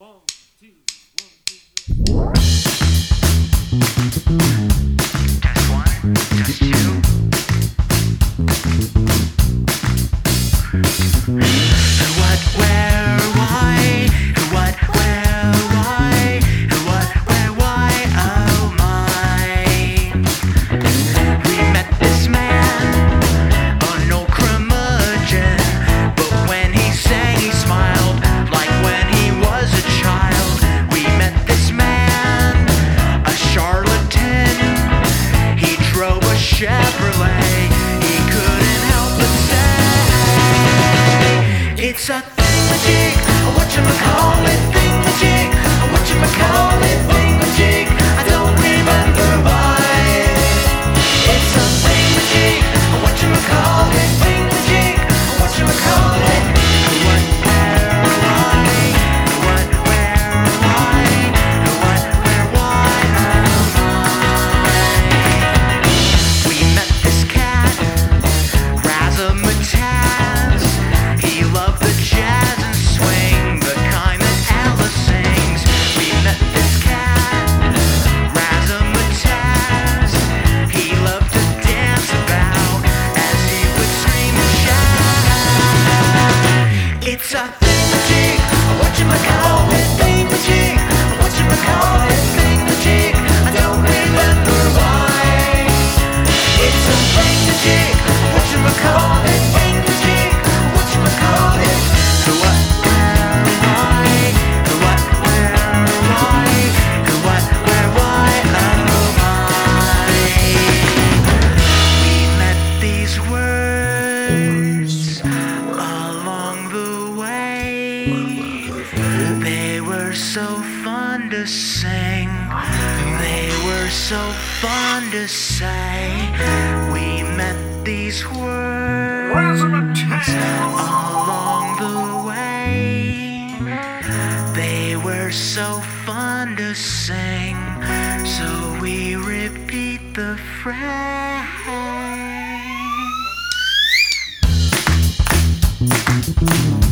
Test one, test two. What, where, why? What, where, why? What, where, why? Oh my. We met this man, oh no curmudgeon, but when he sang he smiled like when he was a child. We met this man, a charlatan. He drove a Chevrolet. He couldn't help but say, it's a thingamajig, whatchamacallit, thingamajig, whatchamacallit, thingamajig. I don't remember why. It's a thingamajig, whatchamacallit, thingamajig, whatchamacallit. What, where, why? What, where, why? What, where, why? We met this cat, Razzmatazz. He loved the jazz and swing, the kind that Alice sings. We met this cat, Razzmatazz. He loved to dance about as he would scream and shout. It's a thingamajig, whatchamacallit, thingamajig, whatchamacallit, thingamajig. I don't remember why. It's a thingamajig, whatchamacallit, thingamajig, whatchamacallit. What, where, why? What, where, why? What, where, why? Oh my. We met these words along the way. They were so fun to sing. They were so fun to say. We met these words along the way. They were so fun to sing. So we repeat the phrase.